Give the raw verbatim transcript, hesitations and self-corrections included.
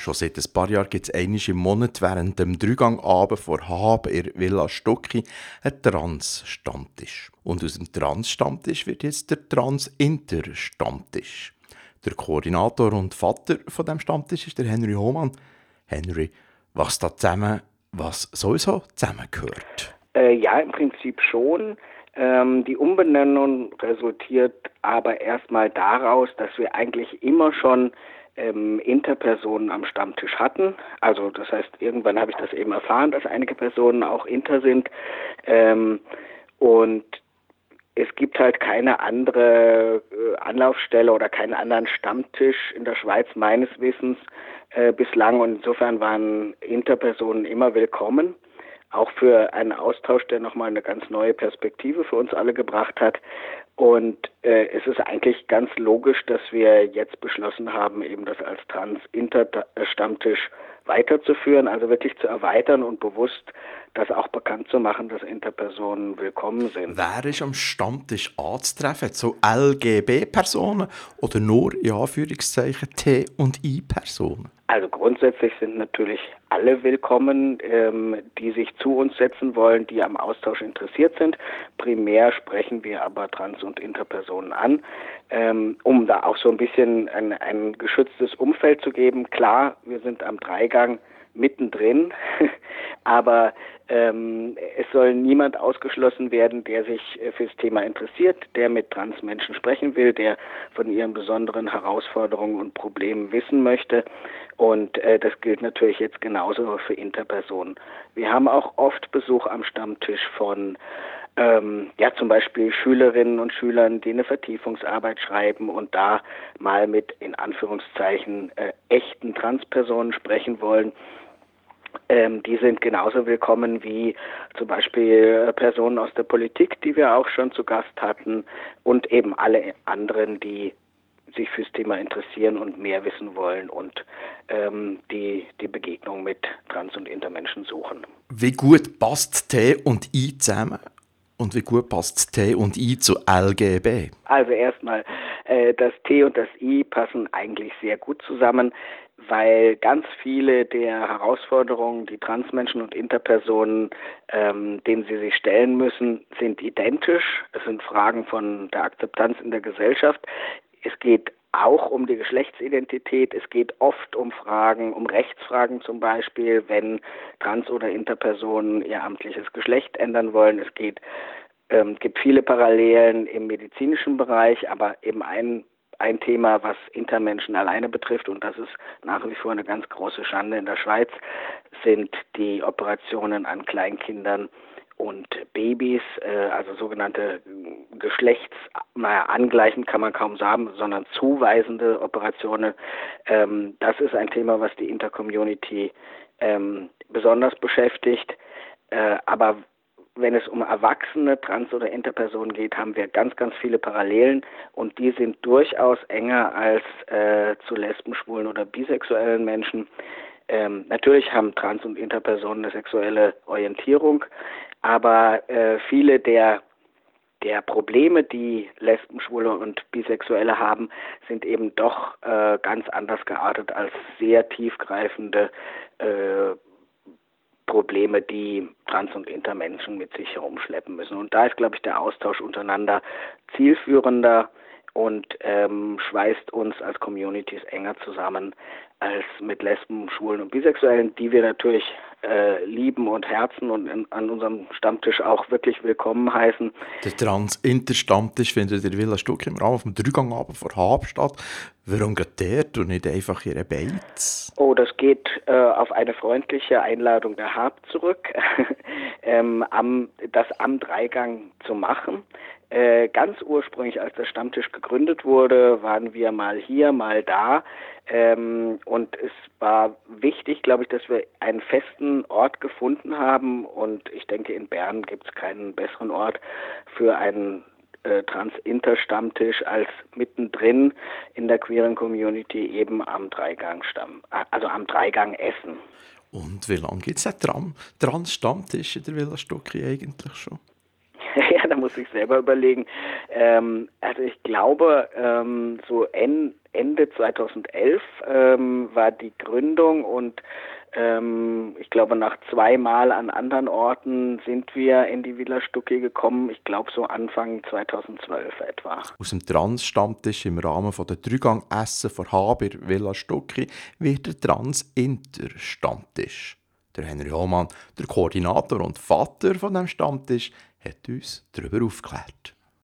Schon seit ein paar Jahren gibt es einmal im Monat während dem Dreigangabend vor Hab in der Villa Stucki einen Trans-Stammtisch. Und aus dem Trans-Stammtisch wird jetzt der Trans-Inter-Stammtisch. Der Koordinator und Vater von dem Stammtisch ist der Henry Hohmann. Henry, was da zusammen, was sowieso zusammengehört? Äh, ja, im Prinzip schon. Ähm, die Umbenennung resultiert aber erstmal daraus, dass wir eigentlich immer schon ähm, Interpersonen am Stammtisch hatten. Also das heißt, irgendwann habe ich das eben erfahren, dass einige Personen auch Inter sind. Ähm, und es gibt halt keine andere äh, Anlaufstelle oder keinen anderen Stammtisch in der Schweiz meines Wissens äh, bislang. Und insofern waren Interpersonen immer willkommen. Auch für einen Austausch, der nochmal eine ganz neue Perspektive für uns alle gebracht hat. Und äh, es ist eigentlich ganz logisch, dass wir jetzt beschlossen haben, eben das als Trans-Inter-Stammtisch weiterzuführen, also wirklich zu erweitern und bewusst das auch bekannt zu machen, dass Interpersonen willkommen sind. Wer ist am Stammtisch anzutreffen? So L G B-Personen oder nur, in Anführungszeichen, T- und I-Personen? Also grundsätzlich sind natürlich alle willkommen, ähm, die sich zu uns setzen wollen, die am Austausch interessiert sind. Primär sprechen wir aber Trans- und Interpersonen an, ähm, um da auch so ein bisschen ein, ein geschütztes Umfeld zu geben. Klar, wir sind am Dreigang mittendrin, aber ähm, es soll niemand ausgeschlossen werden, der sich äh, fürs Thema interessiert, der mit Transmenschen sprechen will, der von ihren besonderen Herausforderungen und Problemen wissen möchte. Und äh, das gilt natürlich jetzt genauso für Interpersonen. Wir haben auch oft Besuch am Stammtisch von ähm, ja zum Beispiel Schülerinnen und Schülern, die eine Vertiefungsarbeit schreiben und da mal mit in Anführungszeichen äh, echten Transpersonen sprechen wollen. Ähm, die sind genauso willkommen wie zum Beispiel Personen aus der Politik, die wir auch schon zu Gast hatten, und eben alle anderen, die sich fürs Thema interessieren und mehr wissen wollen und ähm, die die Begegnung mit Trans- und Intermenschen suchen. Wie gut passt T und I zusammen? Und wie gut passt T und I zu L G B? Also erstmal, äh, das T und das I passen eigentlich sehr gut zusammen, weil ganz viele der Herausforderungen, die Transmenschen und Interpersonen, ähm, denen sie sich stellen müssen, sind identisch. Es sind Fragen von der Akzeptanz in der Gesellschaft. Es geht auch um die Geschlechtsidentität. Es geht oft um Fragen, um Rechtsfragen zum Beispiel, wenn Trans- oder Interpersonen ihr amtliches Geschlecht ändern wollen. Es geht, ähm, gibt viele Parallelen im medizinischen Bereich, aber eben ein ein Thema, was Intermenschen alleine betrifft, und das ist nach wie vor eine ganz große Schande in der Schweiz, sind die Operationen an Kleinkindern und Babys, äh, also sogenannte Geschlechts, naja, angleichend kann man kaum sagen, sondern zuweisende Operationen. Ähm, das ist ein Thema, was die Intercommunity ähm, besonders beschäftigt. Äh, aber wenn es um erwachsene Trans- oder Interpersonen geht, haben wir ganz, ganz viele Parallelen, und die sind durchaus enger als äh, zu Lesben, Schwulen oder bisexuellen Menschen. Ähm, natürlich haben Trans- und Interpersonen eine sexuelle Orientierung, aber äh, viele der der Probleme, die Lesben, Schwule und Bisexuelle haben, sind eben doch äh, ganz anders geartet als sehr tiefgreifende äh, Probleme, die Trans- und Intermenschen mit sich herumschleppen müssen. Und da ist, glaube ich, der Austausch untereinander zielführender und ähm, schweißt uns als Communities enger zusammen als mit Lesben, Schwulen und Bisexuellen, die wir natürlich äh, lieben und herzen und in, an unserem Stammtisch auch wirklich willkommen heißen. Der Trans-Inter-Stammtisch findet in der Villa Stucki im Rahmen vom Dreigangabend vor Hab statt. Warum geht der und nicht einfach ihre Beiz? Oh, das geht äh, auf eine freundliche Einladung der Hab zurück, ähm, am, das am Dreigang zu machen. Äh, ganz ursprünglich, als der Stammtisch gegründet wurde, waren wir mal hier, mal da. Ähm, und es war wichtig, glaube ich, dass wir einen festen Ort gefunden haben. Und ich denke, in Bern gibt es keinen besseren Ort für einen äh, Trans-Inter-Stammtisch als mittendrin in der queeren Community, eben am Dreigang-Stamm, also am Dreigang Essen. Und wie lange gibt es einen Trans-Stammtisch in der Villa Stucki eigentlich schon? Ja, da muss ich selber überlegen. Ähm, also ich glaube, ähm, so en, Ende zweitausendelf ähm, war die Gründung und ähm, ich glaube, nach zweimal an anderen Orten sind wir in die Villa Stucki gekommen. Ich glaube, so Anfang zweitausendzwölf etwa. Aus dem Trans-Stammtisch im Rahmen der Dreigang-Essen von Haber Villa Stucki wird der Trans-Inter-Stammtisch. Der Henry Hohmann, der Koordinator und Vater von dem Stammtisch, hat uns darüber aufgeklärt.